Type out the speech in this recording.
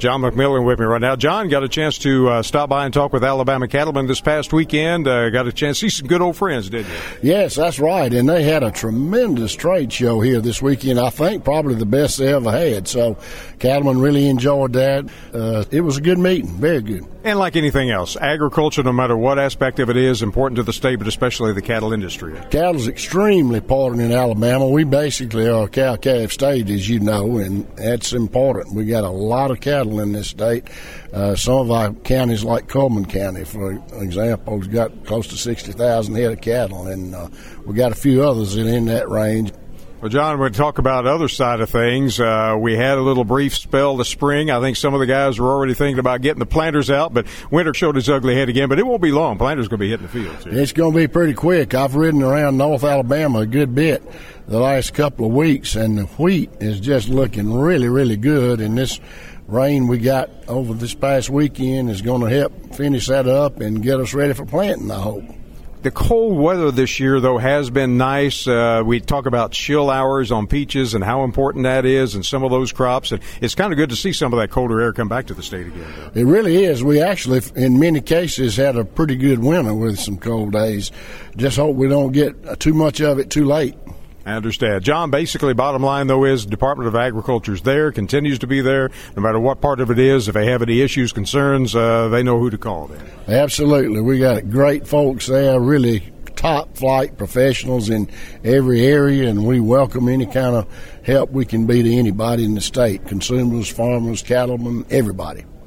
John McMillan with me right now. John, got a chance to stop by and talk with Alabama cattlemen this past weekend. Got a chance to see some good old friends, didn't you? Yes, that's right. And they had a tremendous trade show here this weekend. I think probably the best they ever had. So cattlemen really enjoyed that. It was a good meeting, very good. And like anything else, agriculture, no matter what aspect of it is, important to the state, but especially the cattle industry. Cattle is extremely important in Alabama. We basically are a cow-calf state, as you know, and that's important. We got a lot of cattle in this state. Some of our counties, like Coleman County, for example, has got close to 60,000 head of cattle, and we got a few others in that range. Well, John, we're going to talk about the other side of things. We had a little brief spell this spring. I think some of the guys were already thinking about getting the planters out, but winter showed his ugly head again. But it won't be long. Planters going to be hitting the field, too. It's going to be pretty quick. I've ridden around North Alabama a good bit the last couple of weeks, and the wheat is just looking really, really good. And this rain we got over this past weekend is going to help finish that up and get us ready for planting, I hope. The cold weather this year, though, has been nice. We talk about chill hours on peaches and how important that is and some of those crops. And it's kind of good to see some of that colder air come back to the state again. It really is. We actually, in many cases, had a pretty good winter with some cold days. Just hope we don't get too much of it too late. I understand. John, basically, bottom line, though, is the Department of Agriculture is there, continues to be there, no matter what part of it is. If they have any issues, concerns, they know who to call then. Absolutely. We got great folks there, really top-flight professionals in every area, and we welcome any kind of help we can be to anybody in the state, consumers, farmers, cattlemen, everybody.